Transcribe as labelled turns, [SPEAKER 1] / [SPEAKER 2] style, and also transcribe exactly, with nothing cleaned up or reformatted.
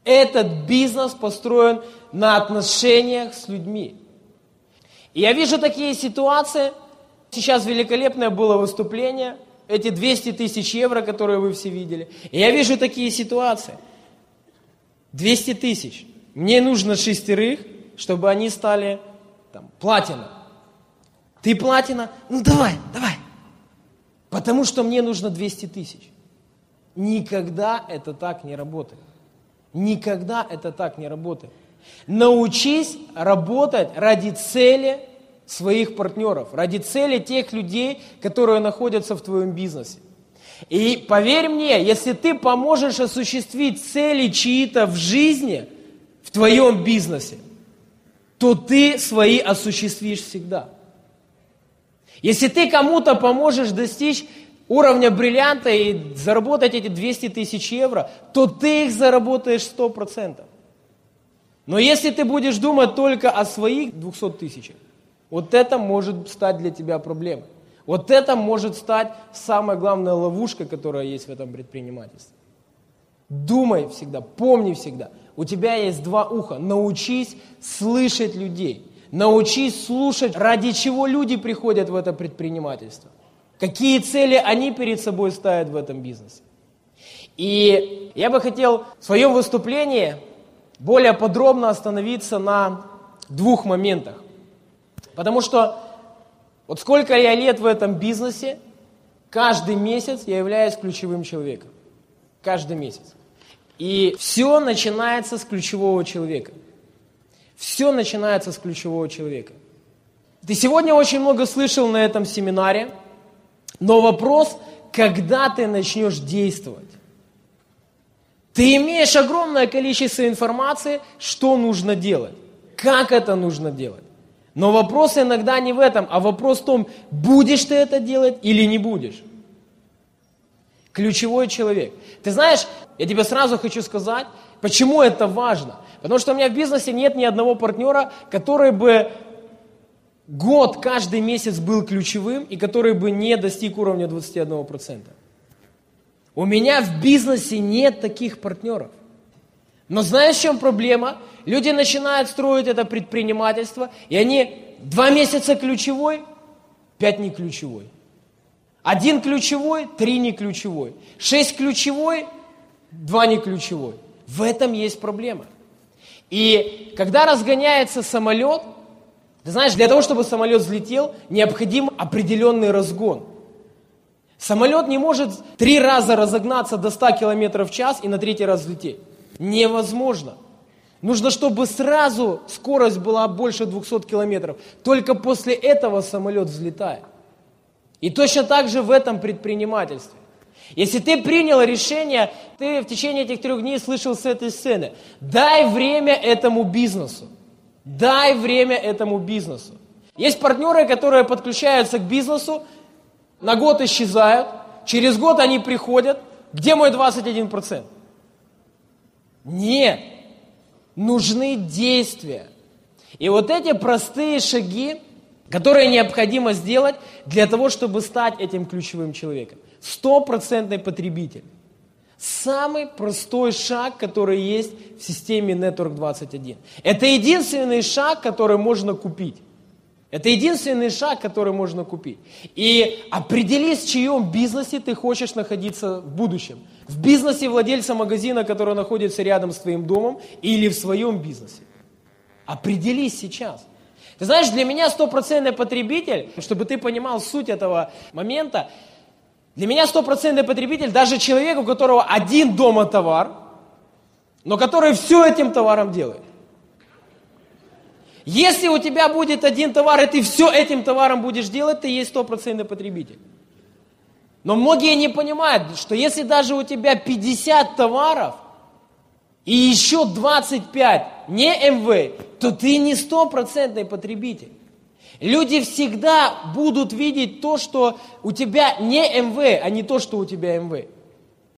[SPEAKER 1] Этот бизнес построен на отношениях с людьми. И я вижу такие ситуации. Сейчас великолепное было выступление. Эти двести тысяч евро, которые вы все видели. И я вижу такие ситуации. двести тысяч. Мне нужно шестерых, чтобы они стали там, платина. Ты платина? Ну давай, давай. Потому что мне нужно двести тысяч. Никогда это так не работает. Никогда это так не работает. Научись работать ради цели своих партнеров, ради цели тех людей, которые находятся в твоем бизнесе. И поверь мне, если ты поможешь осуществить цели чьи-то в жизни, в твоем бизнесе, то ты свои осуществишь всегда. Если ты кому-то поможешь достичь уровня бриллианта и заработать эти двести тысяч евро, то ты их заработаешь сто процентов. Но если ты будешь думать только о своих двухстах тысячах, вот это может стать для тебя проблемой. Вот это может стать самой главной ловушкой, которая есть в этом предпринимательстве. Думай всегда, помни всегда, у тебя есть два уха. Научись слышать людей. Научись слушать, ради чего люди приходят в это предпринимательство. Какие цели они перед собой ставят в этом бизнесе. И я бы хотел в своем выступлении более подробно остановиться на двух моментах. Потому что вот сколько я лет в этом бизнесе, каждый месяц я являюсь ключевым человеком. Каждый месяц. И все начинается с ключевого человека. Все начинается с ключевого человека. Ты сегодня очень много слышал на этом семинаре, но вопрос, когда ты начнешь действовать. Ты имеешь огромное количество информации, что нужно делать, как это нужно делать. Но вопрос иногда не в этом, а вопрос в том, будешь ты это делать или не будешь. Ключевой человек. Ты знаешь, я тебе сразу хочу сказать, почему это важно. Потому что у меня в бизнесе нет ни одного партнера, который бы год, каждый месяц был ключевым и который бы не достиг уровня двадцать один процент. У меня в бизнесе нет таких партнеров. Но знаешь, в чем проблема? Люди начинают строить это предпринимательство, и они два месяца ключевой, пять не ключевой. Один ключевой, три не ключевой. Шесть ключевой, два не ключевой. В этом есть проблема. И когда разгоняется самолет, ты знаешь, для того, чтобы самолет взлетел, необходим определенный разгон. Самолет не может три раза разогнаться до ста километров в час и на третий раз взлететь. Невозможно. Нужно, чтобы сразу скорость была больше двухсот километров. Только после этого самолет взлетает. И точно так же в этом предпринимательстве. Если ты принял решение, ты в течение этих трех дней слышал с этой сцены, дай время этому бизнесу. Дай время этому бизнесу. Есть партнеры, которые подключаются к бизнесу, на год исчезают, через год они приходят, где мой двадцать один процент? Нет, нужны действия. И вот эти простые шаги, которые необходимо сделать для того, чтобы стать этим ключевым человеком. Стопроцентный потребитель. Самый простой шаг, который есть в системе Network двадцать один. Это единственный шаг, который можно купить. Это единственный шаг, который можно купить. И определи, в чьем бизнесе ты хочешь находиться в будущем. В бизнесе владельца магазина, который находится рядом с твоим домом, или в своем бизнесе. Определись сейчас. Ты знаешь, для меня стопроцентный потребитель, чтобы ты понимал суть этого момента, для меня стопроцентный потребитель даже человек, у которого один дома товар, но который все этим товаром делает. Если у тебя будет один товар, и ты все этим товаром будешь делать, ты есть стопроцентный потребитель. Но многие не понимают, что если даже у тебя пятьдесят товаров, и еще двадцать пять не эм вэ, то ты не стопроцентный потребитель. Люди всегда будут видеть то, что у тебя не эм вэ, а не то, что у тебя эм вэ.